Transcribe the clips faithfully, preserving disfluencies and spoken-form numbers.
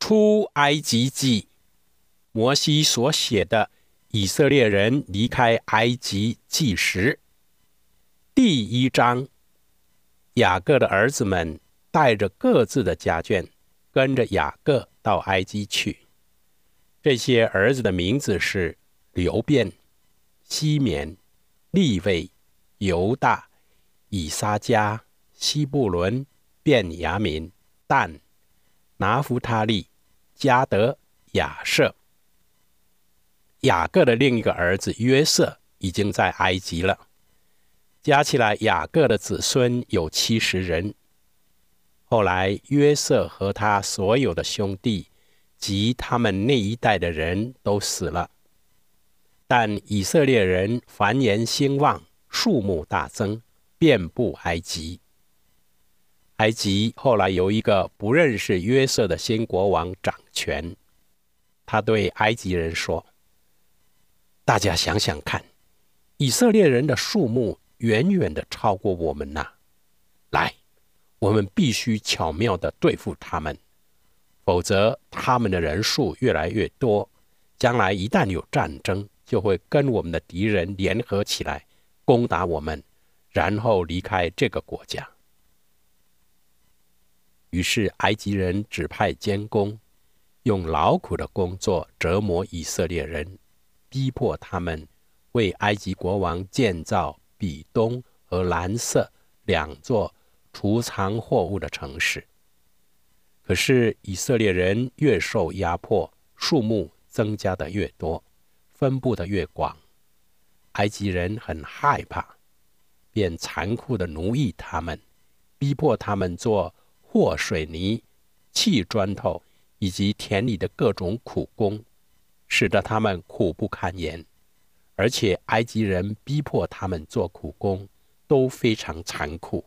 出埃及记，摩西所写的以色列人离开埃及记时，第一章，雅各的儿子们带着各自的家眷，跟着雅各到埃及去。这些儿子的名字是流便、西缅、利未、犹大、以撒迦、西布伦、便雅悯、但、拿弗他利、迦得、亚设。雅各的另一个儿子约瑟已经在埃及了，加起来雅各的子孙有七十人。后来约瑟和他所有的兄弟及他们那一代的人都死了，但以色列人繁衍兴旺，数目大增，遍布埃及。埃及后来有一个不认识约瑟的新国王掌权，他对埃及人说：大家想想看，以色列人的数目远远的超过我们呐！来，我们必须巧妙的对付他们，否则他们的人数越来越多，将来一旦有战争，就会跟我们的敌人联合起来攻打我们，然后离开这个国家。于是埃及人指派监工，用劳苦的工作折磨以色列人，逼迫他们为埃及国王建造比东和兰色两座储藏货物的城市。可是以色列人越受压迫，数目增加的越多，分布的越广，埃及人很害怕，便残酷的奴役他们，逼迫他们做和水泥、砌砖头以及田里的各种苦工，使得他们苦不堪言。而且埃及人逼迫他们做苦工都非常残酷。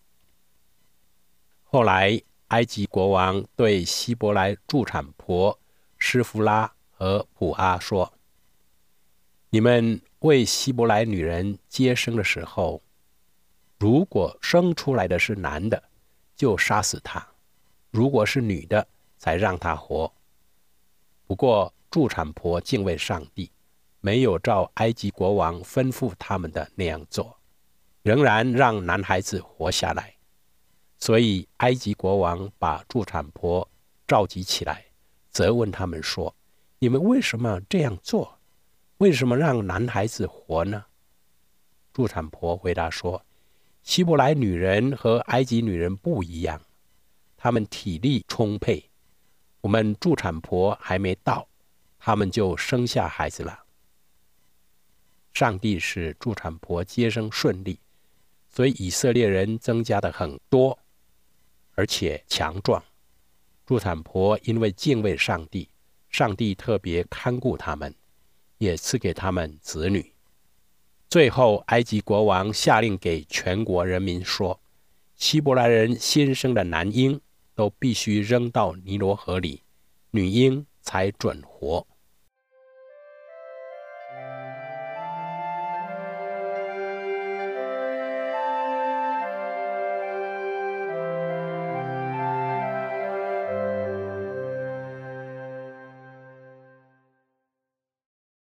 后来埃及国王对希伯来助产婆施弗拉和普阿说：你们为希伯来女人接生的时候，如果生出来的是男的，就杀死他；如果是女的，才让他活。不过助产婆敬畏上帝，没有照埃及国王吩咐他们的那样做，仍然让男孩子活下来。所以埃及国王把助产婆召集起来，责问他们说：你们为什么这样做？为什么让男孩子活呢？助产婆回答说：希伯来女人和埃及女人不一样，她们体力充沛，我们助产婆还没到，她们就生下孩子了。上帝使助产婆接生顺利，所以以色列人增加的很多，而且强壮。助产婆因为敬畏上帝，上帝特别看顾他们，也赐给他们子女。最后埃及国王下令给全国人民说：希伯来人新生的男婴都必须扔到尼罗河里，女婴才准活。